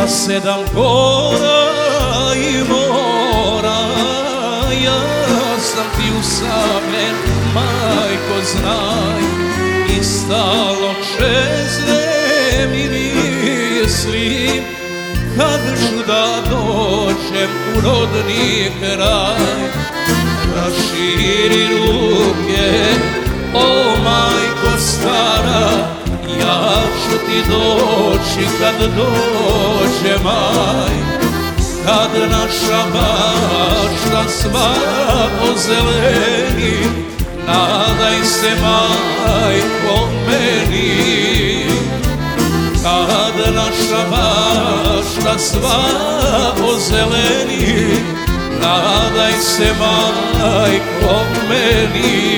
7 gora i mora, ja sam ti usamljen, majko znaj, i stalno čezne mi mislim kad ću da dođem u rodni kraj. Raširi ruke, o majko stara, ja ću ti doći kad dođe maj. Kad naša bašta sva ozeleni, nadaj se majko meni. Kad naša bašta sva ozeleni, nadaj se majko meni.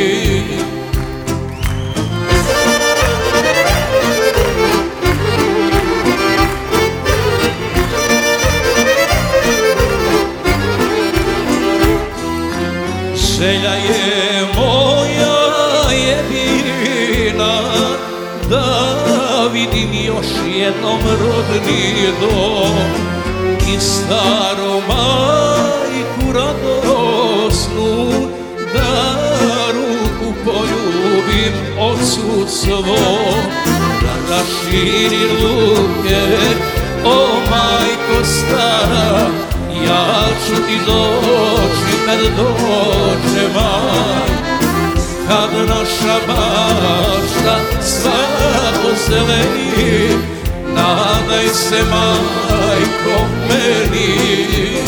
Želja je moja jedina, da vidim još jednom rodni dom i staru majku radosnu, da ruku poljubim ocu svom. Raširi ruke, o majko stara, ja ću ti doći kad dođe maj. Kad naša bašta sva ozeleni, nadaj se majko meni.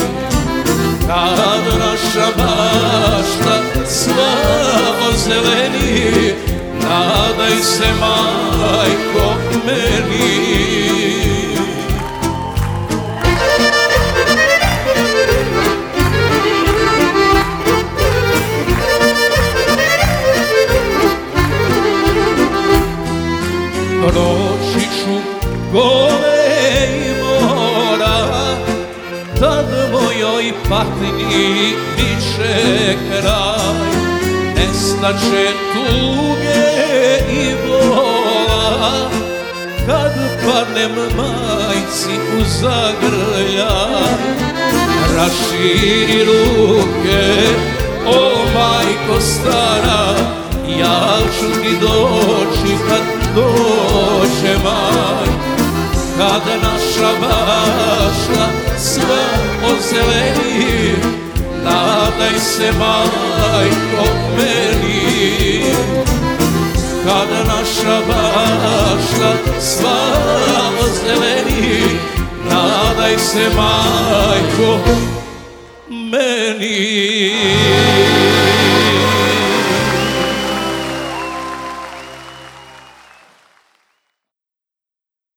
Kad naša bašta sva ozeleni, nadaj se majko meni. Proći ću gore i mora, tad mojoj patnji biće kraj. Nestaće tuge i bola, kad padnem majci u zagrljaj. Raširi ruke, o majko stara, ja ću ti doći kad dođe maj. Kad naša bašta sva ozeleni, nadaj se majko meni. Kad naša bašta sva ozeleni, nadaj se majko meni.